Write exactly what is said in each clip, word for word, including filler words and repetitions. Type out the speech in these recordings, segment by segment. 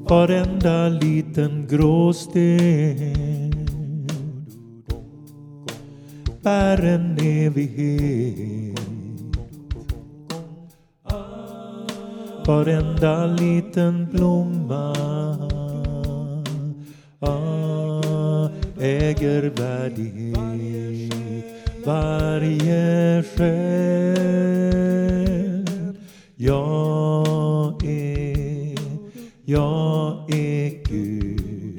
varenda liten gråsten bär en evighet. Varenda liten blomma ah, äger värdighet. Varje själ, jag är, jag är Gud.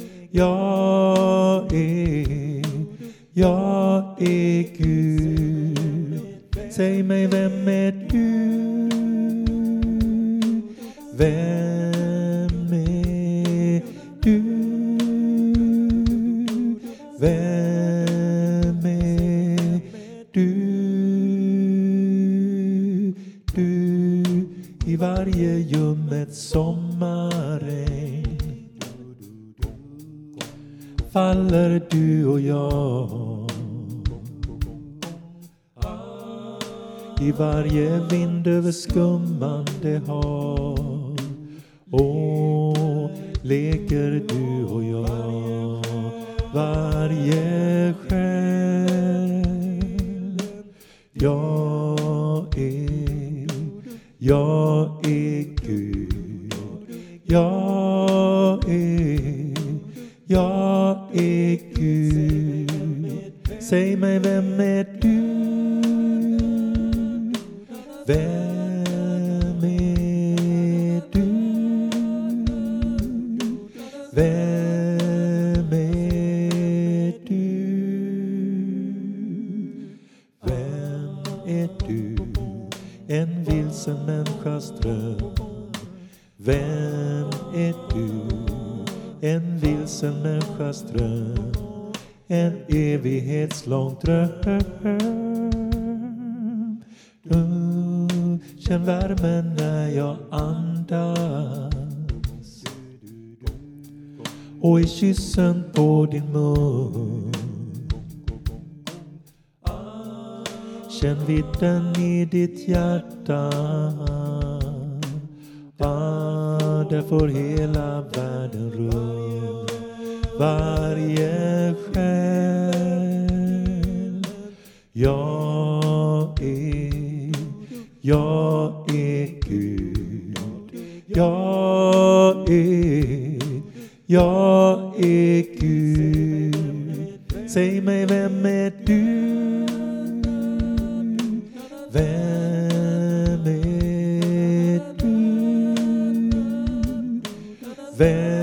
Jag är, jag är Gud. Säg mig, vem är du? Vem är du? Vem är du? Du i varje ljummet sommarregn faller du och jag. I varje vind över skummande hav, åh, leker du och jag. Varje själ, jag är, jag är Gud. Jag är, jag är Gud. Säg mig, vem är du? Vem är du? Vem är du? Vem är du? En vilsen människas dröm. Vem är du? En vilsen människas dröm. En evighetslång dröm. Uh, känn värmen när jag andas och i kyssen på din mun. Känn vidden i ditt hjärta. Ah, där får hela världen rum. Varje själ, jag är, jag är Gud. Jag är, jag är Gud. Säg mig, vem är du? Vem är du? Vem